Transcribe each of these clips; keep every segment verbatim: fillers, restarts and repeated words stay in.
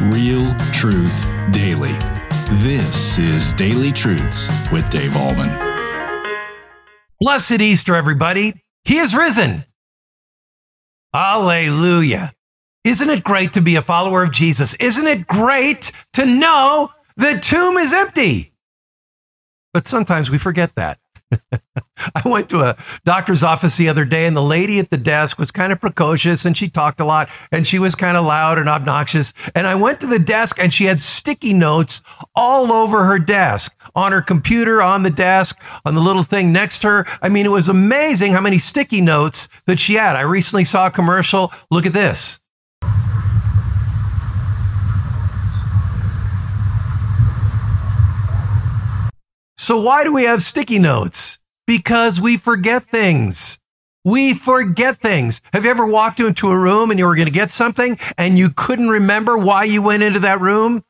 Real truth daily. This is Daily Truths with Dave Ahlman. Blessed Easter, everybody. He is risen. Hallelujah. Isn't it great to be a follower of Jesus? Isn't it great to know the tomb is empty? But sometimes we forget that. I went to a doctor's office the other day, and the lady at the desk was kind of precocious, and she talked a lot, and she was kind of loud and obnoxious. And I went to the desk, and she had sticky notes all over her desk, on her computer, on the desk, on the little thing next to her. I mean, it was amazing how many sticky notes that she had. I recently saw a commercial. Look at this. So why do we have sticky notes? Because we forget things. We forget things. Have you ever walked into a room and you were going to get something and you couldn't remember why you went into that room?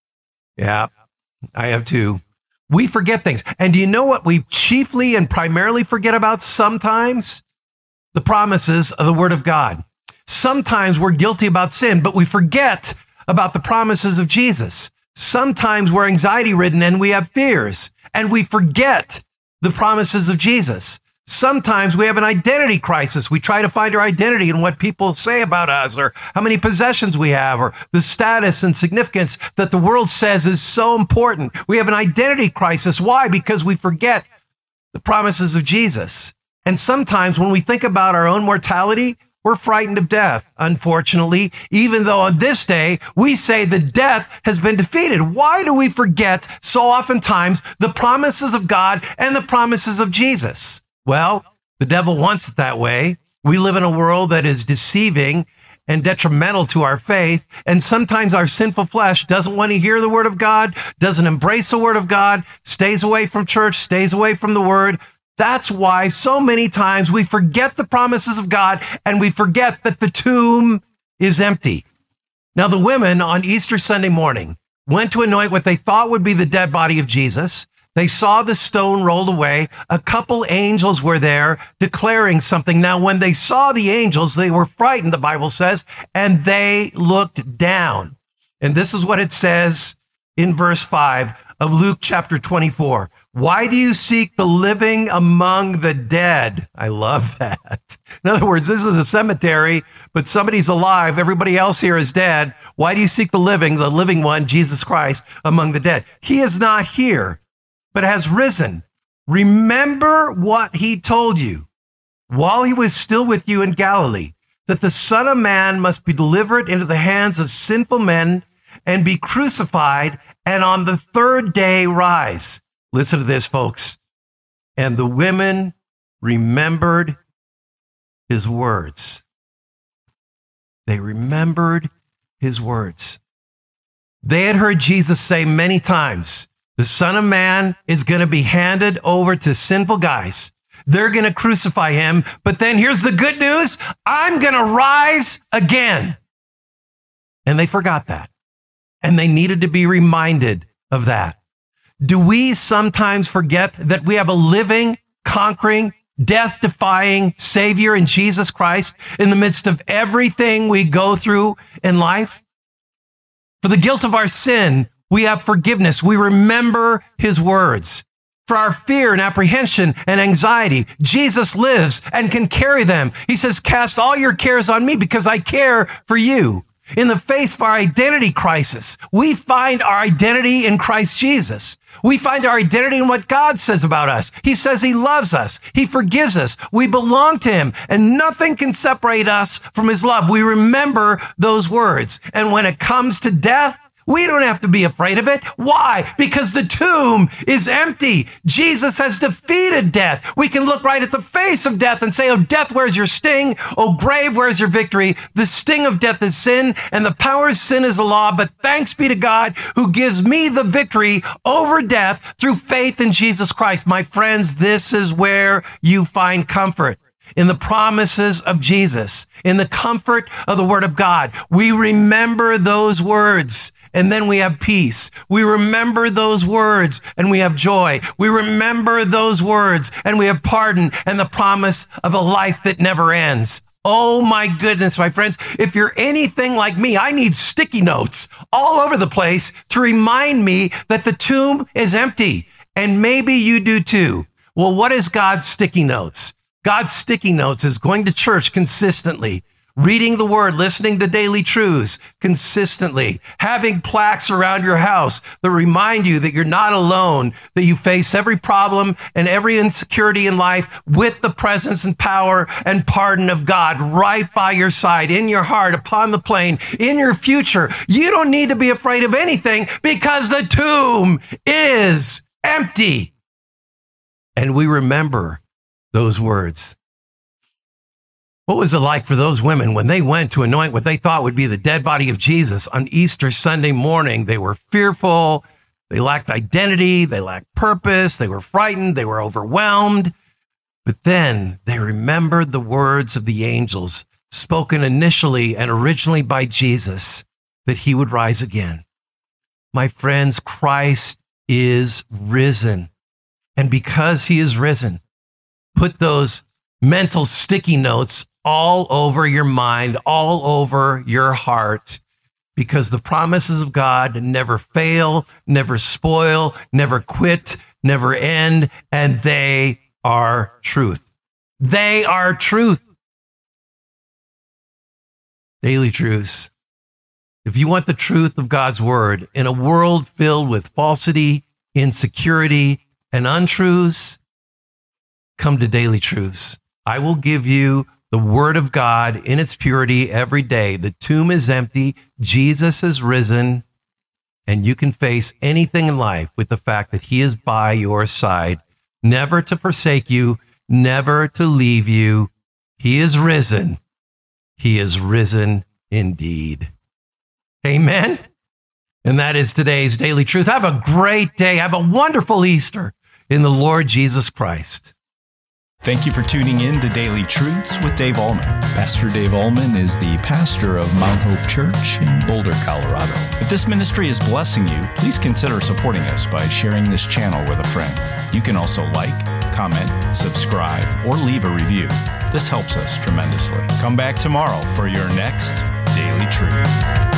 Yeah, I have too. We forget things. And do you know what we chiefly and primarily forget about sometimes? The promises of the Word of God. Sometimes we're guilty about sin, but we forget about the promises of Jesus. Sometimes we're anxiety ridden and we have fears and we forget the promises of Jesus. Sometimes we have an identity crisis. We try to find our identity in what people say about us or how many possessions we have or the status and significance that the world says is so important. We have an identity crisis. Why? Because we forget the promises of Jesus. And sometimes when we think about our own mortality, we're frightened of death, unfortunately, even though on this day we say that death has been defeated. Why do we forget so oftentimes the promises of God and the promises of Jesus? Well, the devil wants it that way. We live in a world that is deceiving and detrimental to our faith. And sometimes our sinful flesh doesn't want to hear the word of God, doesn't embrace the word of God, stays away from church, stays away from the word. That's why so many times we forget the promises of God and we forget that the tomb is empty. Now, the women on Easter Sunday morning went to anoint what they thought would be the dead body of Jesus. They saw the stone rolled away. A couple angels were there declaring something. Now, when they saw the angels, they were frightened, the Bible says, and they looked down. And this is what it says in verse five of Luke chapter twenty-four. Why do you seek the living among the dead? I love that. In other words, this is a cemetery, but somebody's alive. Everybody else here is dead. Why do you seek the living, the living one, Jesus Christ, among the dead? He is not here, but has risen. Remember what he told you while he was still with you in Galilee, that the Son of Man must be delivered into the hands of sinful men and be crucified, and on the third day rise. Listen to this, folks. And the women remembered his words. They remembered his words. They had heard Jesus say many times, the Son of Man is going to be handed over to sinful guys. They're going to crucify him. But then here's the good news. I'm going to rise again. And they forgot that. And they needed to be reminded of that. Do we sometimes forget that we have a living, conquering, death-defying Savior in Jesus Christ in the midst of everything we go through in life? For the guilt of our sin, we have forgiveness. We remember his words. For our fear and apprehension and anxiety, Jesus lives and can carry them. He says, cast all your cares on me because I care for you. In the face of our identity crisis, we find our identity in Christ Jesus. We find our identity in what God says about us. He says he loves us. He forgives us. We belong to him, and nothing can separate us from his love. We remember those words. And when it comes to death, we don't have to be afraid of it. Why? Because the tomb is empty. Jesus has defeated death. We can look right at the face of death and say, oh, death, where's your sting? Oh, grave, where's your victory? The sting of death is sin, and the power of sin is the law. But thanks be to God who gives me the victory over death through faith in Jesus Christ. My friends, this is where you find comfort. In the promises of Jesus, in the comfort of the word of God. We remember those words. and then we have peace. We remember those words and we have joy. We remember those words and we have pardon and the promise of a life that never ends. Oh my goodness, my friends, if you're anything like me, I need sticky notes all over the place to remind me that the tomb is empty. And maybe you do too. Well, what is God's sticky notes? God's sticky notes is going to church consistently, reading the word, listening to daily truths consistently, having plaques around your house that remind you that you're not alone, that you face every problem and every insecurity in life with the presence and power and pardon of God right by your side, in your heart, upon the plain, in your future. You don't need to be afraid of anything because the tomb is empty. And we remember those words. What was it like for those women when they went to anoint what they thought would be the dead body of Jesus on Easter Sunday morning? They were fearful. They lacked identity. They lacked purpose. They were frightened. They were overwhelmed. But then they remembered the words of the angels spoken initially and originally by Jesus, that he would rise again. My friends, Christ is risen. And because he is risen, put those mental sticky notes all over your mind, all over your heart, because the promises of God never fail, never spoil, never quit, never end, and they are truth. They are truth. Daily Truths. If you want the truth of God's word in a world filled with falsity, insecurity, and untruths, come to Daily Truths. I will give you the word of God in its purity every day. The tomb is empty. Jesus is risen. And you can face anything in life with the fact that he is by your side, never to forsake you, never to leave you. He is risen. He is risen indeed. Amen. And that is today's Daily Truth. Have a great day. Have a wonderful Easter in the Lord Jesus Christ. Thank you for tuning in to Daily Truths with Dave Allman. Pastor Dave Allman is the pastor of Mount Hope Church in Boulder, Colorado. If this ministry is blessing you, please consider supporting us by sharing this channel with a friend. You can also like, comment, subscribe, or leave a review. This helps us tremendously. Come back tomorrow for your next Daily Truth.